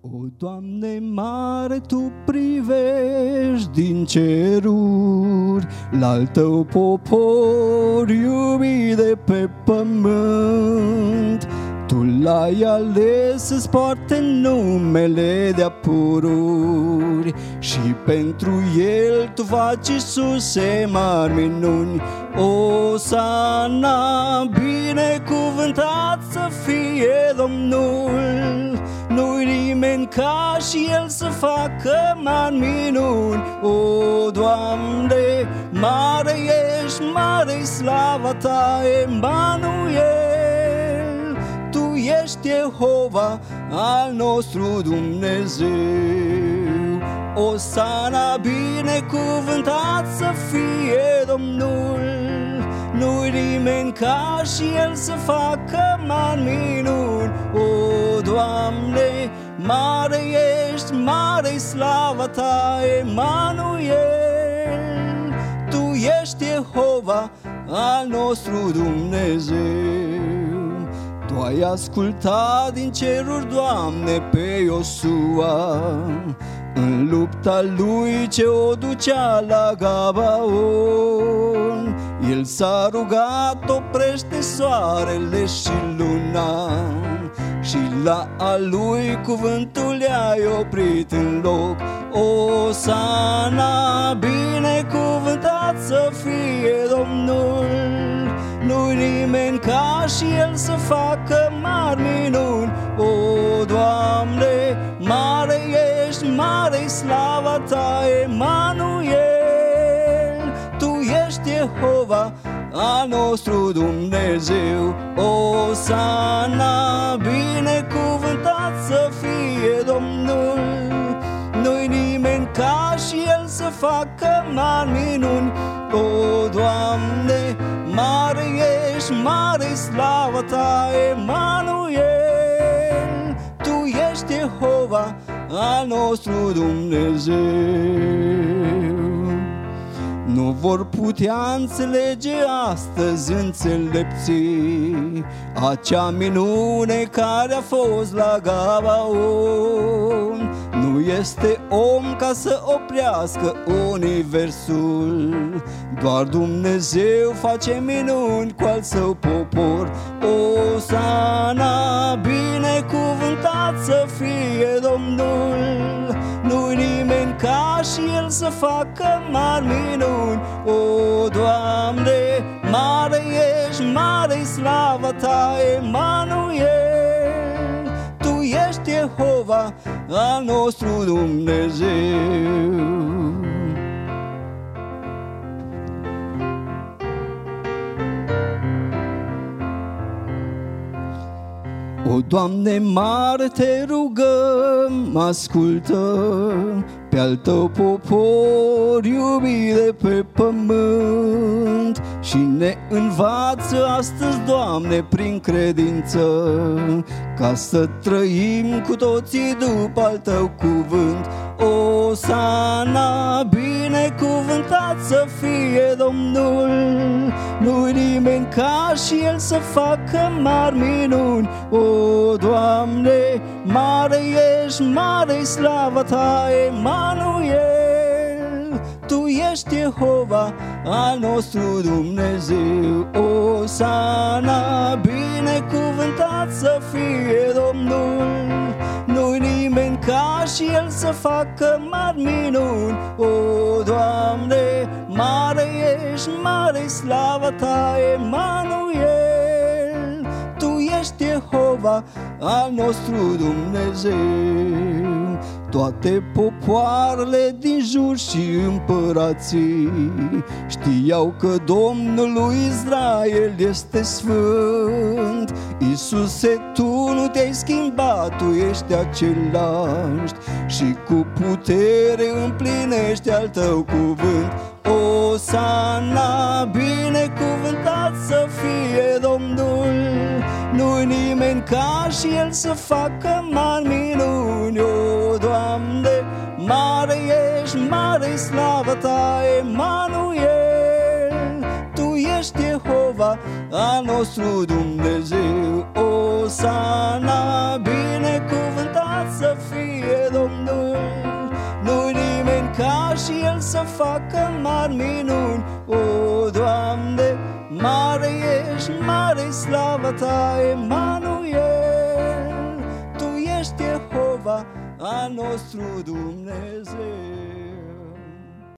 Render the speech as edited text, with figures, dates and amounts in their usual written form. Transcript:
O, Doamne mare, Tu privești din ceruri la-al Tău popor iubit de pe pământ. Tu l-ai ales să-ți poarte numele de-a pururi și pentru el Tu faci, Iisuse, mari minuni. Osana, binecuvântat să fie Domnul, nu-i nimeni ca și el să facă mari minuni. O, Doamne, mare ești, mare-i slava Ta, Emanuel. Tu ești Jehova, al nostru Dumnezeu. Osana, binecuvântat să fie Domnul, nu-i nimeni ca și el să facă mari minuni. O, Doamne, mare ești, mare-i slava Ta, Emanuel. Tu ești Jehova, al nostru Dumnezeu. Tu ai ascultat din ceruri, Doamne, pe Iosua în lupta lui ce o ducea la Gabaon. El s-a rugat, oprește soarele și luna, și la a lui cuvântul i-ai oprit în loc. Osana, binecuvântat să fie Domnul, nu-i nimeni ca și el să facă mari minuni. O, Doamne, mare ești, mare-i slava Ta, Emanuel. Tu ești Jehova, al nostru Dumnezeu. Osana, binecuvântat să fie Domnul, nu-i nimeni ca și el să facă mari minuni. O, Doamne, mare ești, mare-i slava Ta, Emanuel. Tu ești Jehova, al nostru Dumnezeu. Nu vor putea înțelege astăzi înțelepții acea minune care a fost la Gabaon. Nu este om ca să oprească universul, doar Dumnezeu face minuni cu al Său popor. Osana, binecuvântat să fie Domnul, nu-i nimeni ca și el să facă mari minuni. O, Doamne, mare ești, mare-i slava Ta, Emanuel. Tu ești Jehova, al nostru Dumnezeu. O, Doamne mare, Te rugăm, ascultă pe al Tău popor iubit de pe pământ și ne învață astăzi, Doamne, prin credință, ca să trăim cu toții după al Tău cuvânt. Osana, binecuvântat să fie Domnul, nu-i nimeni ca și el să facă mari minuni. O, Doamne, mare ești, mare-i slava Ta, Emanuel. Tu ești Jehova, al nostru Dumnezeu. Osana, binecuvântat să fie Domnul, nu-i nimeni ca și el să facă mari minuni. O, Doamne, mare ești, mare-i slava Ta, Emanuel. Tu ești Jehova, al nostru Dumnezeu. Toate popoarele din jur și împărații știau că Domnul lui Israel este sfânt. Iisuse, Tu nu Te-ai schimbat, Tu ești același și cu putere împlinești al Tău cuvânt. Osana, binecuvântat să fie Domnul, nu-i nimeni ca și el să facă mari minuni. O, Doamne, mare ești, mare-i slava Ta, Emanuel. Tu ești Jehova, al nostru Dumnezeu. Osana, binecuvântat să fie și El să facă mari minuni. O, Doamne, mare ești, mare-i slava Ta, Emanuel. Tu ești Jehova, a nostru Dumnezeu.